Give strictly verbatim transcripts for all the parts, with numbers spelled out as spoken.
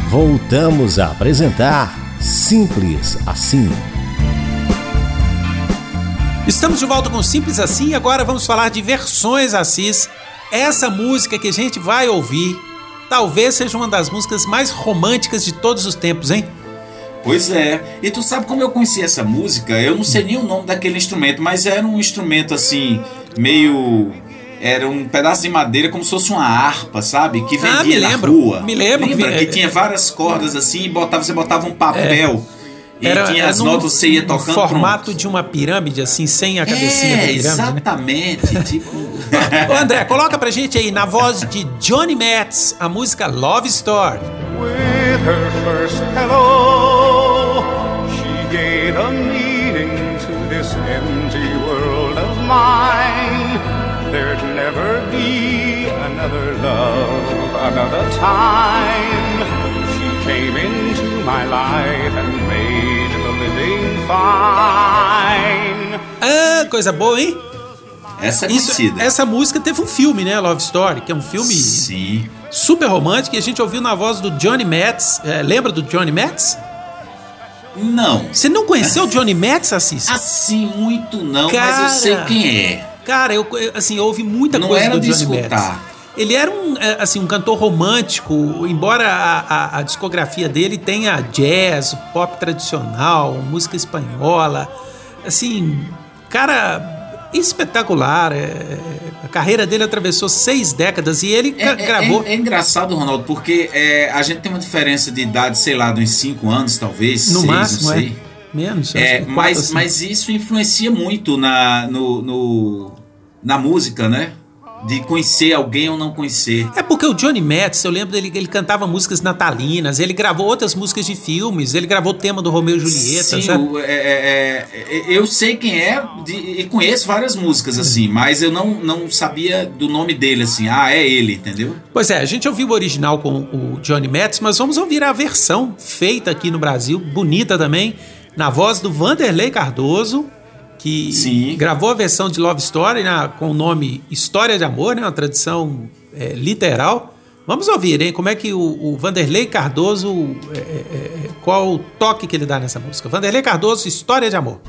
Voltamos a apresentar Simples Assim. Estamos de volta com Simples Assim e agora vamos falar de versões, Assis. Essa música que a gente vai ouvir talvez seja uma das músicas mais românticas de todos os tempos, hein? Pois é, e tu sabe como eu conheci essa música? Eu não sei nem o nome daquele instrumento, mas era um instrumento assim, meio... Era um pedaço de madeira como se fosse uma harpa, sabe? Que vendia ah, me lembro, na rua. Me lembro. Lembra? Que, que tinha várias cordas assim, e botava, você botava um papel... É. E Era, tinha era as notas, você ia tocando. No formato pronto. de uma pirâmide, assim, sem a cabecinha é, da pirâmide. Exatamente. Né? Tipo... Ô André, coloca pra gente aí, na voz de Johnny Metz, a música Love Story. With her first hello, she gave a meaning to this empty world of mine. There'd never be another love, another time. She came into my life and made the living fine. Ah, coisa boa, hein? Essa é Isso, essa música teve um filme, né? Love Story, que é um filme Sim. super romântico, e a gente ouviu na voz do Johnny Metz. É, lembra do Johnny Metz? Não. Você não conheceu o Johnny Metz, Assis? Assim, muito não, cara, mas eu sei quem é. Cara, eu, assim, eu ouvi muita não coisa era do de Johnny escutar. Metz. Ele era um, assim, um cantor romântico, embora a, a, a discografia dele tenha jazz, pop tradicional, música espanhola. Assim, cara, espetacular. É, a carreira dele atravessou seis décadas e ele é, gravou... É, é, é engraçado, Ronaldo, porque é, a gente tem uma diferença de idade, sei lá, de uns cinco anos, talvez, no seis, máximo, não sei. É. Menos, é, quatro, mas, assim. mas isso influencia muito na, no, no, na música, né? De conhecer alguém ou não conhecer. É porque o Johnny Metz, eu lembro dele, ele cantava músicas natalinas, ele gravou outras músicas de filmes, ele gravou o tema do Romeu e Julieta. Sim, sabe? O, é, é, é, eu sei quem é de, e conheço várias músicas assim, mas eu não, não sabia do nome dele assim. Ah, é ele, entendeu? Pois é, a gente ouviu o original com o Johnny Metz, mas vamos ouvir a versão feita aqui no Brasil, bonita também, na voz do Vanderlei Cardoso, que Sim. gravou a versão de Love Story, né, com o nome História de Amor, né, uma tradição é, literal. Vamos ouvir, hein, como é que o, o Vanderlei Cardoso, é, é, qual o toque que ele dá nessa música. Vanderlei Cardoso, História de Amor.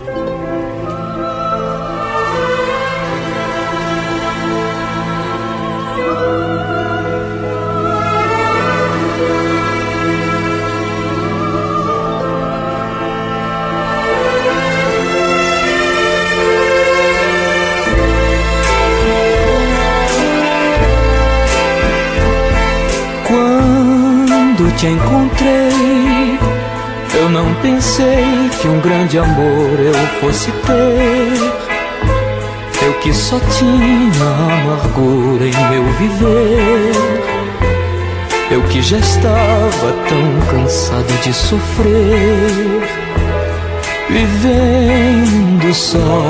Te encontrei, eu não pensei que um grande amor eu fosse ter. Eu que só tinha amargura em meu viver, eu que já estava tão cansado de sofrer, vivendo só.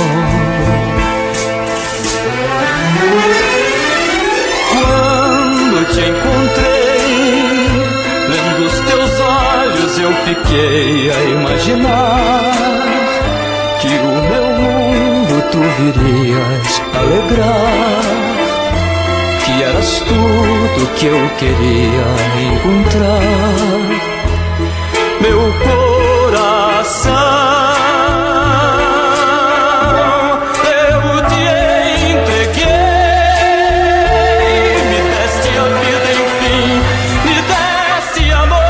Quando te encontrei, eu fiquei a imaginar que o meu mundo tu virias alegrar, que eras tudo que eu queria encontrar. Meu coração, eu te entreguei, me deste a vida, enfim, me deste amor.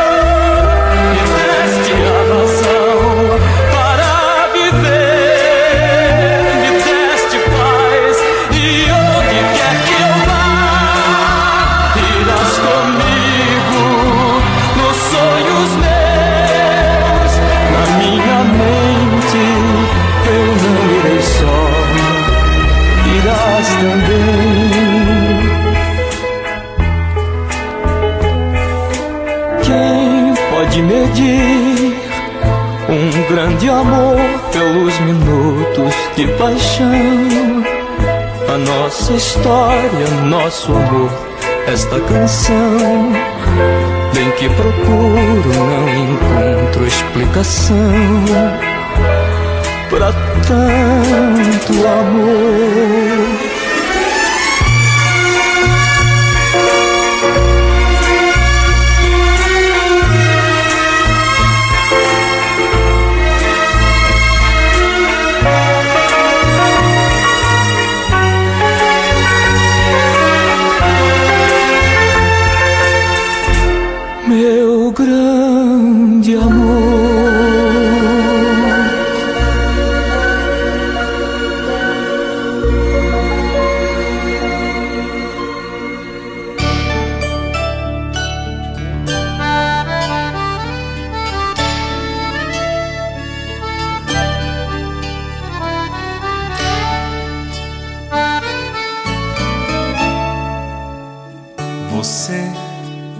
Medir um grande amor pelos minutos de paixão, a nossa história, nosso amor, esta canção, bem que procuro, não encontro explicação pra tanto amor.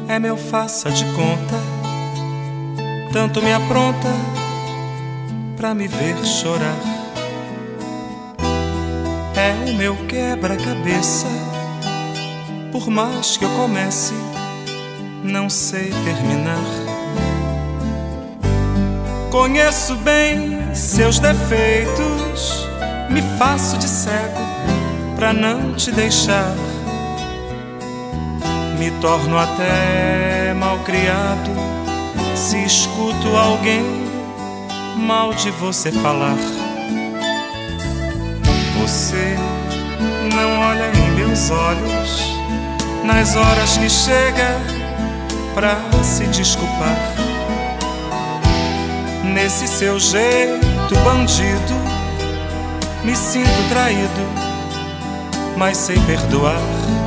é meu faça de conta, tanto me apronta pra me ver chorar. É o meu quebra-cabeça, por mais que eu comece, não sei terminar. Conheço bem seus defeitos, me faço de cego pra não te deixar. Me torno até malcriado se escuto alguém mal de você falar. Você não olha em meus olhos nas horas que chega pra se desculpar. Nesse seu jeito bandido me sinto traído, mas sei perdoar.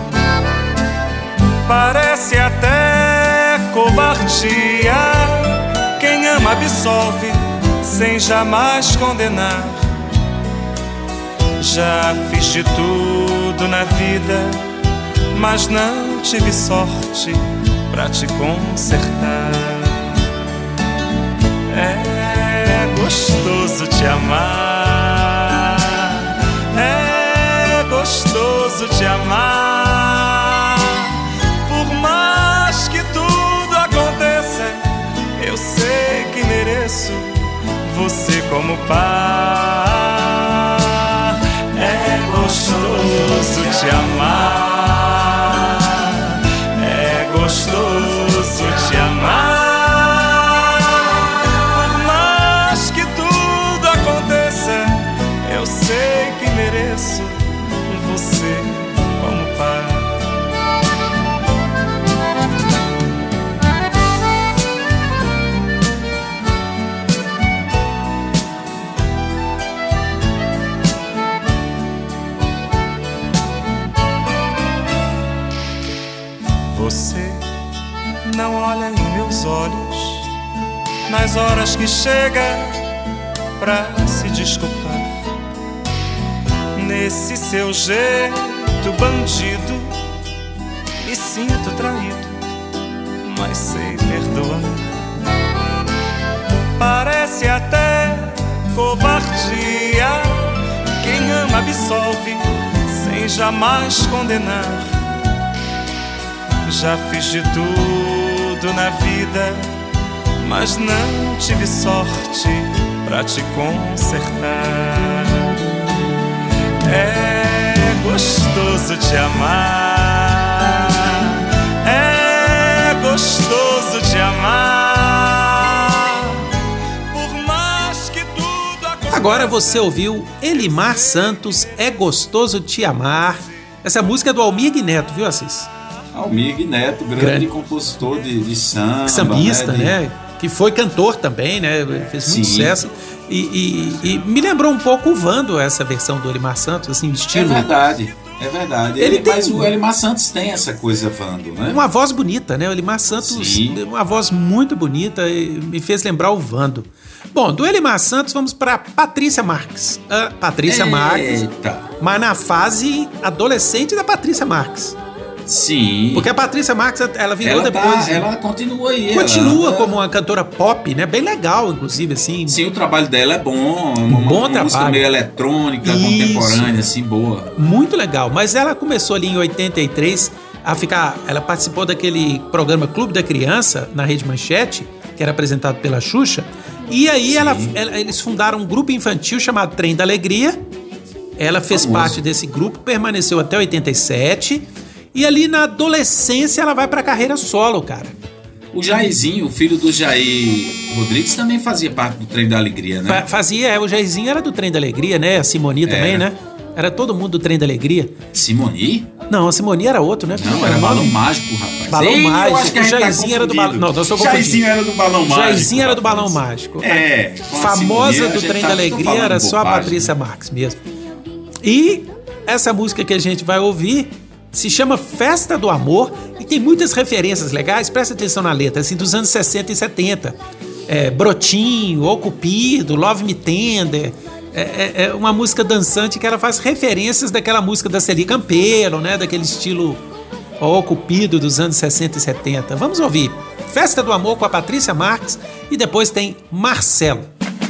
Parece até covardia, quem ama absolve sem jamais condenar. Já fiz de tudo na vida, mas não tive sorte pra te consertar. É gostoso te amar, é gostoso te amar. Por mais que tudo aconteça, eu sei que mereço você como par. É gostoso te amar, é gostoso te amar. Por mais que tudo aconteça, eu sei que mereço você como par. Você não olha em meus olhos nas horas que chega pra se desculpar. Nesse seu jeito bandido me sinto traído, mas sei perdoar. Parece até covardia, quem ama absolve sem jamais condenar. Já fiz de tudo na vida, mas não tive sorte pra te consertar. É gostoso te amar, é gostoso te amar. Por mais que tudo aconteça. Agora você ouviu Elimar Santos, É Gostoso Te Amar. Essa música é do Almir Neto, viu, Assis? Almir Neto, grande, grande. compositor de, de samba. Sambista, né? né? De... Que foi cantor também, né? Fez muito Sim. sucesso. E, e, e me lembrou um pouco o Vando, essa versão do Elimar Santos, assim, estilo. É verdade, é verdade. Ele Ele, tem... Mas o Elimar Santos tem essa coisa Vando, né? Uma voz bonita, né? O Elimar Santos, Sim. uma voz muito bonita e me fez lembrar o Vando. Bom, do Elimar Santos vamos para Patrícia Marques. A Patrícia Eita. Marques, mas na fase adolescente da Patrícia Marques. Sim. Porque a Patrícia Marques, ela virou ela depois. Tá, ela continua aí. Continua ela, como uma cantora pop, né? Bem legal, inclusive, assim. Sim, o trabalho dela é bom. Uma, um bom uma trabalho. música meio eletrônica, Isso. contemporânea, assim, boa. Muito legal. Mas ela começou ali em oitenta e três a ficar. Ela participou daquele programa Clube da Criança, na Rede Manchete, que era apresentado pela Xuxa. E aí ela, ela, eles fundaram um grupo infantil chamado Trem da Alegria. Ela fez Famoso. parte desse grupo, permaneceu até oitenta e sete. E ali na adolescência ela vai pra carreira solo, cara. O Jairzinho, o filho do Jair Rodrigues, também fazia parte do Trem da Alegria, né? Fazia, é, o Jairzinho era do Trem da Alegria, né? A Simoni também, né? Era todo mundo do Trem da Alegria. Simoni? Não, a Simoni era outro, né? Não, era Balão Mágico, rapaz. Balão Ei, Mágico. O Jairzinho tá era do Balão... Não, nós estamos confundindo. Jairzinho era do Balão Mágico. Jairzinho era do Balão Mágico. É. Famosa Simoni, do Trem da Alegria era só a Patrícia Marques mesmo. E essa música que a gente vai ouvir se chama Festa do Amor e tem muitas referências legais, presta atenção na letra, assim, dos anos sessenta e setenta. É, Brotinho, O Cupido, Love Me Tender. É, é, é uma música dançante que ela faz referências daquela música da Celi Campelo, né? Daquele estilo Ó Cupido dos anos sessenta e setenta. Vamos ouvir Festa do Amor com a Patrícia Marques e depois tem Marcelo.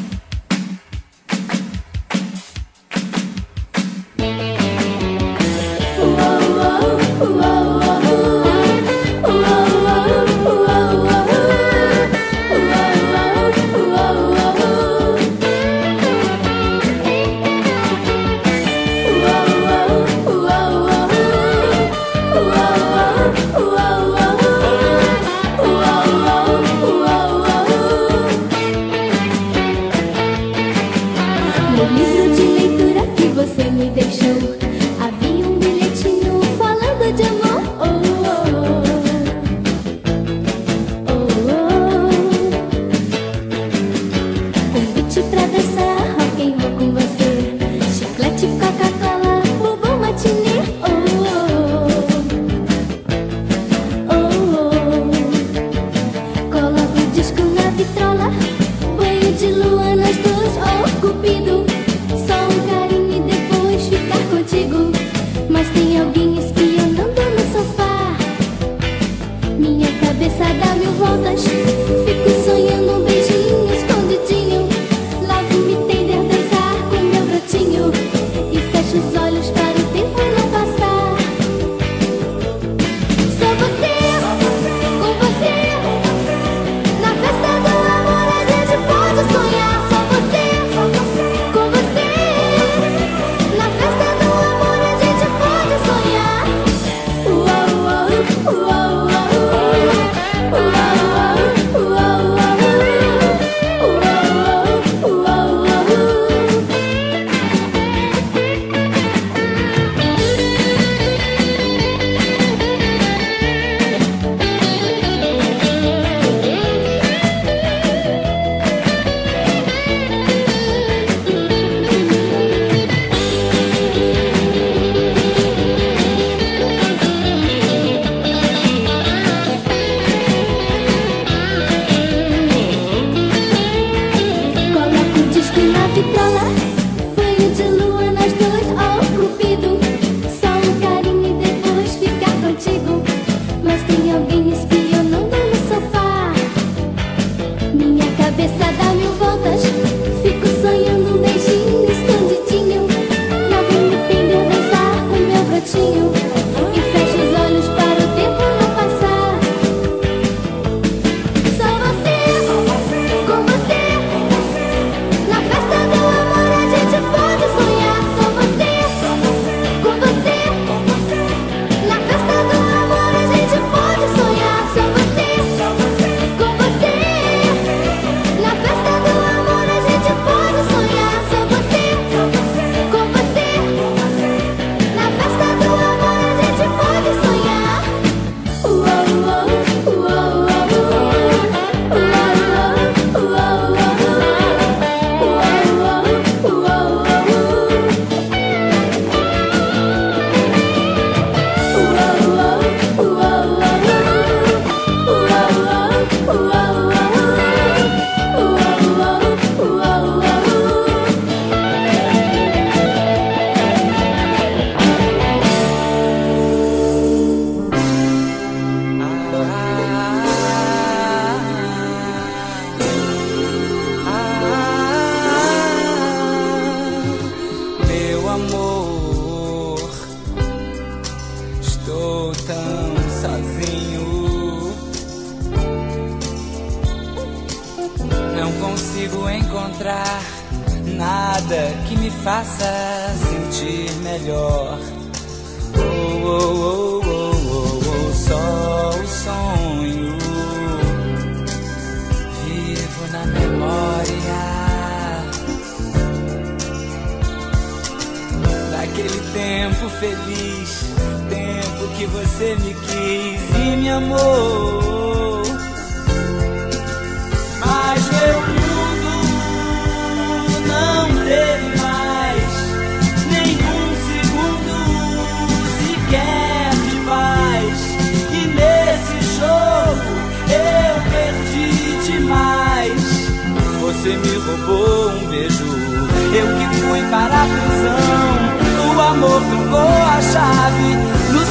Você me roubou um beijo, eu que fui para a prisão. O amor trocou a chave no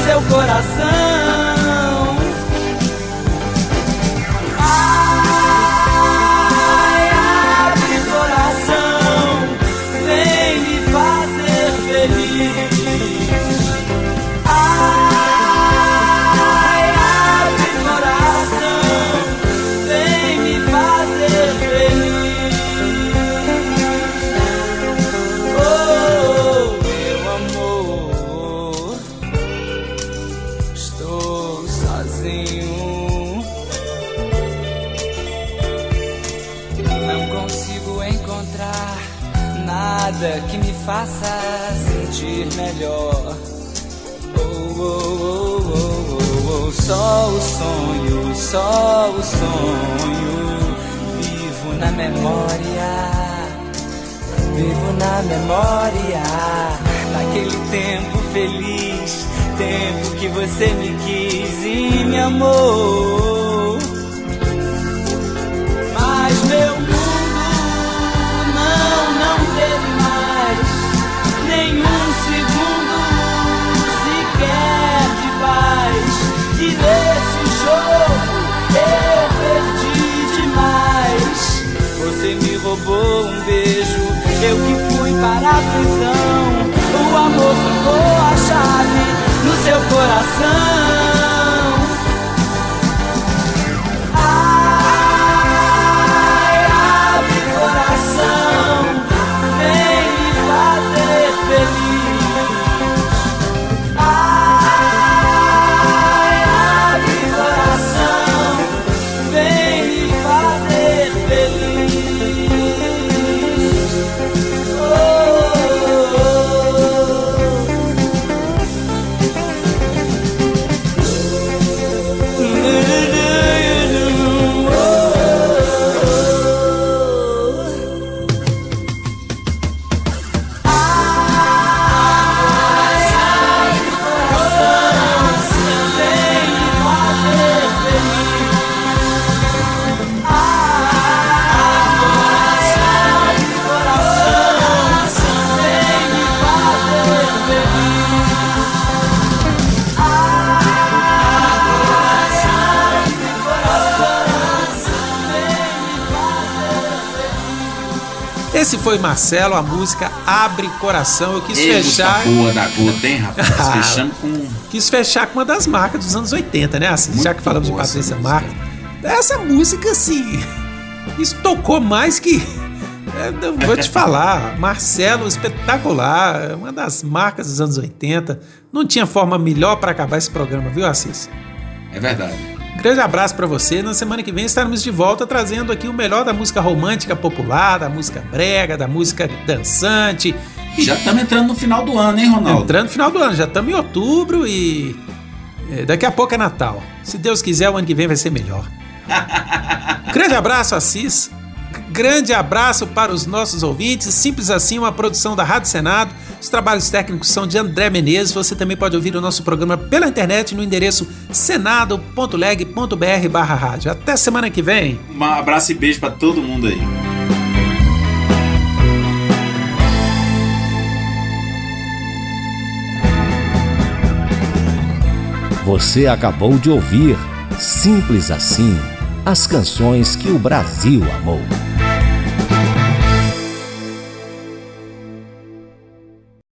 seu coração. Ai, abre coração, vem me fazer feliz. Ai, abre coração, vem me fazer feliz. Oh, meu amor, estou sozinho, não consigo encontrar nada que me faça sentir melhor. Oh, oh, oh, oh, oh, oh. Só o sonho, só o sonho, vivo na memória, vivo na memória daquele tempo feliz, tempo que você me quis e me amou. Mas meu mundo não, não teve mais nenhum segundo sequer de paz. E nesse jogo eu perdi demais. Você me roubou um beijo, eu que fui para a prisão. O amor tocou a chave no seu coração. Ai, abre coração, vem me fazer feliz. Ai, abre coração, vem me fazer feliz. Oh, Esse foi Marcelo, a música Abre Coração. Eu quis Ei, fechar. Boa da gota, hein, rapaz? Fechamos com. Quis fechar com uma das marcas dos anos oitenta, né? Assim, já que falamos de Patrícia Marques. Essa música, assim, estocou mais que. Eu vou te falar, Marcelo, espetacular, uma das marcas dos anos oitenta. Não tinha forma melhor para acabar esse programa, viu, Assis? É verdade. Grande abraço pra você. Na semana que vem estaremos de volta trazendo aqui o melhor da música romântica popular, da música brega, da música dançante. E já estamos entrando no final do ano, hein, Ronaldo? Entrando no final do ano, já estamos em outubro e é, daqui a pouco é Natal. Se Deus quiser, o ano que vem vai ser melhor. Grande abraço, Assis. Grande abraço para os nossos ouvintes. Simples assim, uma produção da Rádio Senado. Os trabalhos técnicos são de André Menezes. Você também pode ouvir o nosso programa pela internet no endereço senado ponto leg ponto br barra rádio. Até semana que vem. Um abraço e beijo para todo mundo aí. Você acabou de ouvir Simples Assim, as canções que o Brasil amou.